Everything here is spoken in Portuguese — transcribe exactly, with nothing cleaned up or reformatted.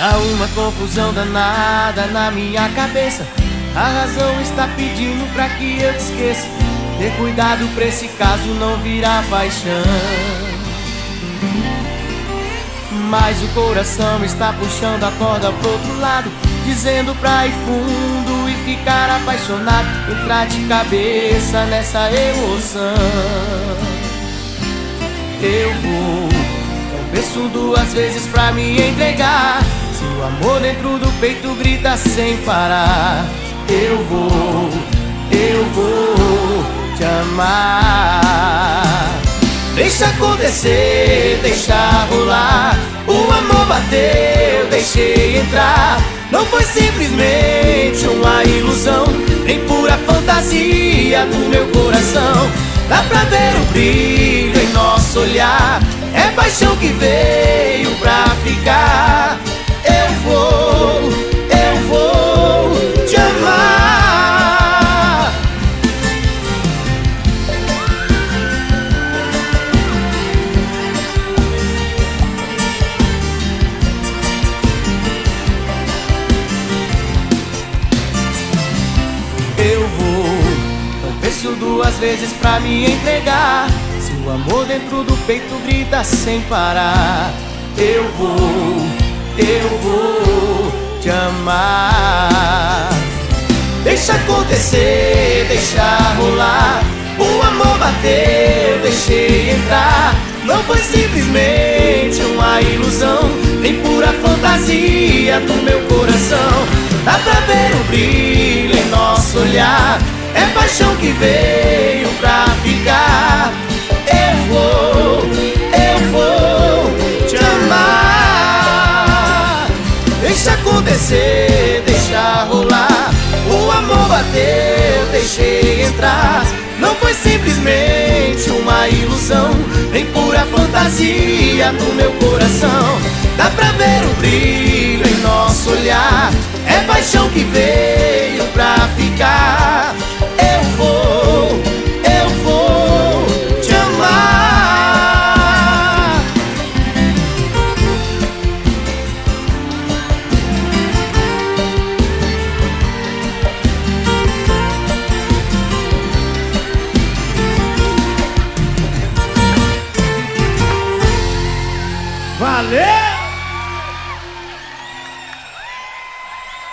Tá uma confusão danada na minha cabeça. A razão está pedindo pra que eu te esqueça. Ter cuidado pra esse caso não virar paixão. Mas o coração está puxando a corda pro outro lado, dizendo pra ir fundo e ficar apaixonado, entrar de cabeça nessa emoção. Eu vou, eu penso duas vezes pra me entregar. Se o amor dentro do peito grita sem parar, eu vou, eu vou te amar. Deixa acontecer, deixa rolar. O amor bateu, deixei entrar. Não foi simplesmente uma ilusão, nem pura fantasia do meu coração. Dá pra ver o brilho em nosso olhar. É paixão que veio pra ficar. Eu vou, eu vou te amar. Eu vou, não penso duas vezes pra me entregar. Se o amor dentro do peito grita sem parar, eu vou, eu vou te amar. Deixa acontecer, deixa rolar. O amor bateu, deixei entrar. Não foi simplesmente uma ilusão, nem pura fantasia do meu coração. Dá pra ver o brilho em nosso olhar. É paixão que veio pra ficar. Eu vou, eu vou te amar. Deixa acontecer, deixa rolar. O amor bateu, deixei entrar. Não foi simplesmente uma ilusão, nem pura fantasia do meu coração. Dá pra ver o brilho